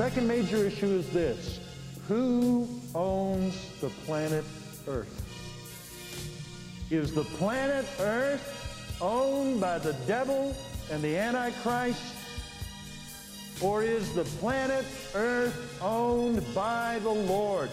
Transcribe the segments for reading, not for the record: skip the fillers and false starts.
second major issue is this: who owns the planet Earth? Is the planet Earth owned by the devil and the Antichrist? Or is the planet Earth owned by the Lord?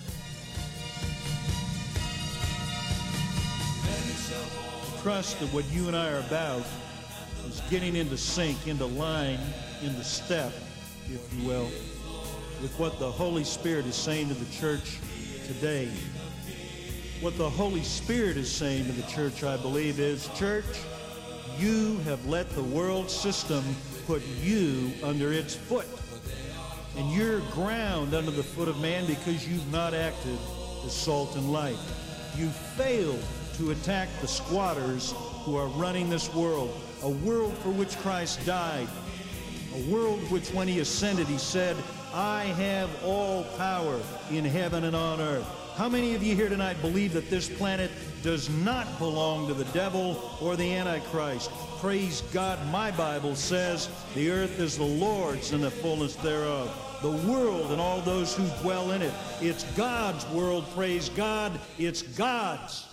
Trust that what you and I are about is getting into sync, into line, into step, if you will, with what the Holy Spirit is saying to the church today. What the Holy Spirit is saying to the church, I believe, is, church, you have let the world system put you under its foot. And you're ground under the foot of man because you've not acted as salt and light. You failed to attack the squatters who are running this world, a world for which Christ died, a world which when he ascended he said, I have all power in heaven and on earth. How many of you here tonight believe that this planet does not belong to the devil or the Antichrist? Praise God, my Bible says the earth is the Lord's and the fullness thereof. The world and all those who dwell in it. It's God's world, praise God, it's God's.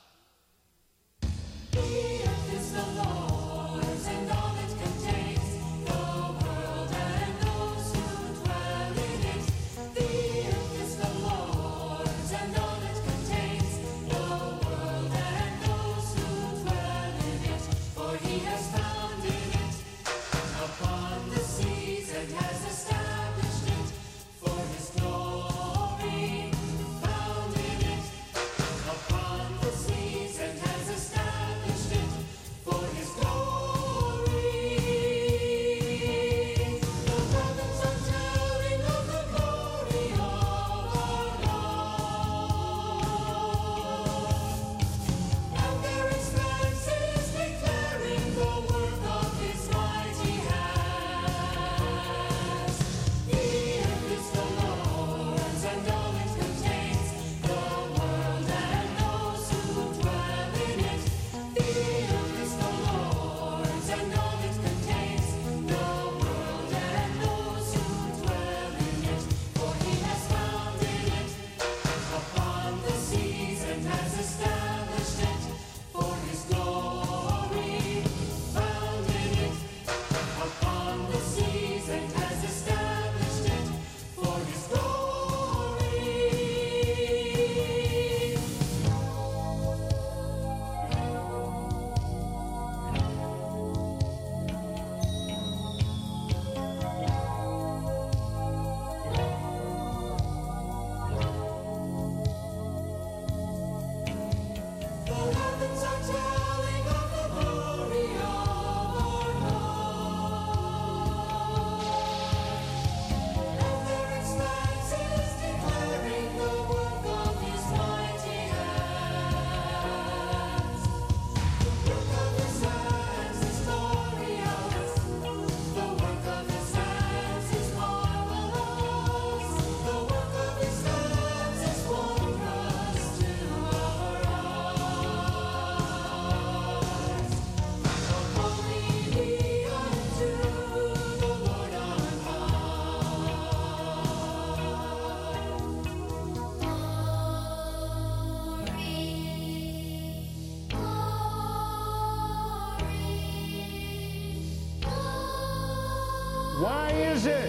Why is it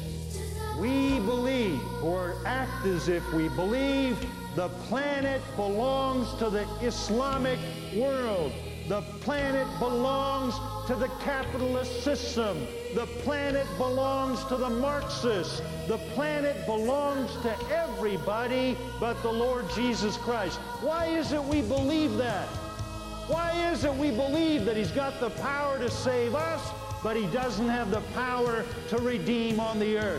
we believe, or act as if we believe, the planet belongs to the Islamic world? The planet belongs to the capitalist system. The planet belongs to the Marxists. The planet belongs to everybody but the Lord Jesus Christ. Why is it we believe that? Why is it we believe that he's got the power to save us, but he doesn't have the power to redeem on the earth?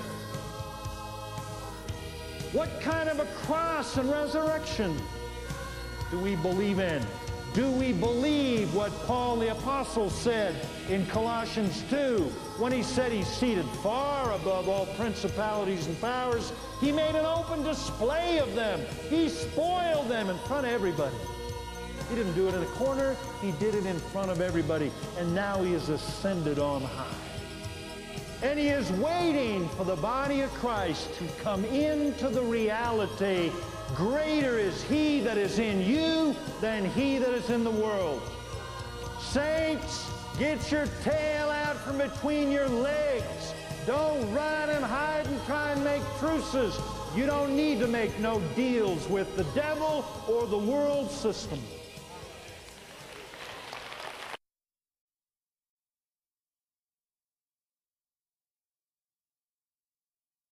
What kind of a cross and resurrection do we believe in? Do we believe what Paul the Apostle said in Colossians 2 when he said he's seated far above all principalities and powers? He made an open display of them. He spoiled them in front of everybody. He didn't do it in a corner. He did it in front of everybody. And now he is ascended on high. And he is waiting for the body of Christ to come into the reality, greater is he that is in you than he that is in the world. Saints, get your tail out from between your legs. Don't run and hide and try and make truces. You don't need to make no deals with the devil or the world system.